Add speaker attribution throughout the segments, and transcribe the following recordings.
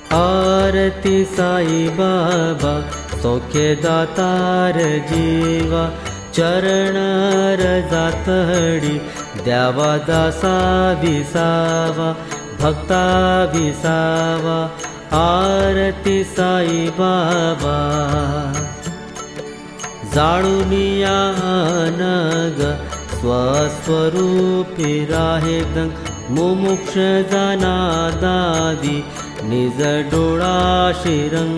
Speaker 1: आरती साई बाबा सौख्यदातार जीवा चरण रजातडी द्यावा दासा विसावा भक्ता विसावा आरती साई बाबा जाळुनिया नग स्वस्वरूपी राहे गंग मुमुक्ष जाना दादी निज डोळाशी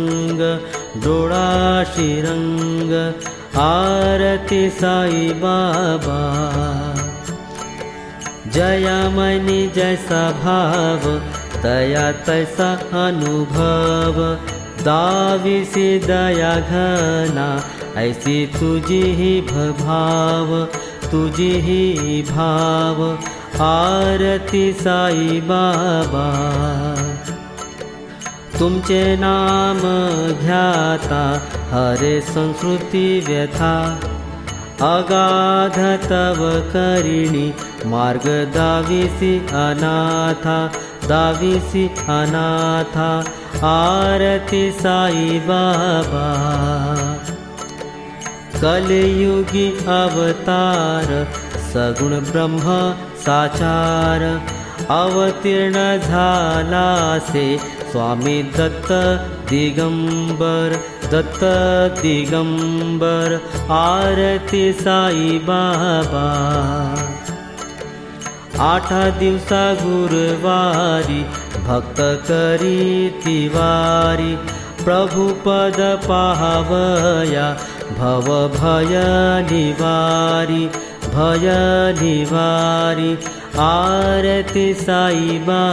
Speaker 1: रंग आरती साई बाबा जयामनि जैसा भाव तया तैसा अनुभव दाविसी दया घना ऐसी तुझी ही भाव आरती साई बाबा तुमचे नाम घ्याता हरे संस्कृती व्यथा अगाध तव करिणी मार्ग दाविसी अनाथा आरती साई बाबा कलियुगी अवतार सगुण ब्रह्म साचार अवतीर्ण झालासे स्वामी दत्त दिगंबर आरती साई बाबा 8 दिवसा गुरुवारी भक्त करी तिवारी प्रभु पद पाहवया भव भय निवारी आरती साई बाबा।